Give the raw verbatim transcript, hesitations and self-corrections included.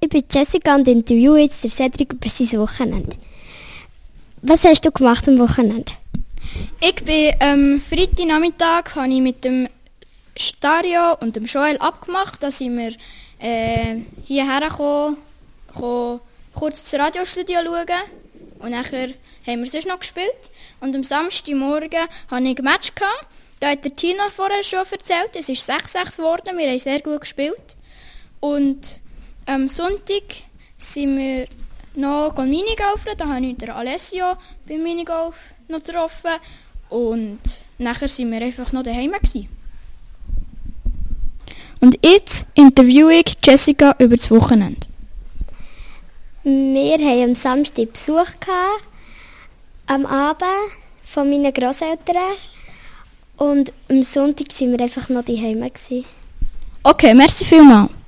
Ich bin Jessica und interviewe jetzt den Cedric über sein Wochenende. Was hast du gemacht am Wochenende? Ich bin am ähm, Freitagnachmittag habe ich mit dem Dario und dem Joel abgemacht, dass wir äh, hierher kommen, kommen, kurz das Radiostudio schauen. Und nachher haben wir sonst noch gespielt. Und am Samstagmorgen hatte ich ein Match. Da hat der Tino vorher schon erzählt, es ist sechs sechs geworden, wir haben sehr gut gespielt. Und am Sonntag sind wir noch Minigolfen, da habe ich den Alessio beim Minigolf noch getroffen. Und nachher waren wir einfach noch daheim gewesen. Und jetzt interviewe ich Jessica über das Wochenende. Wir hatten am Samstag Besuch gehabt, am Abend von meinen Grosseltern. Und am Sonntag waren wir einfach noch daheim gewesen. Okay, merci vielmals.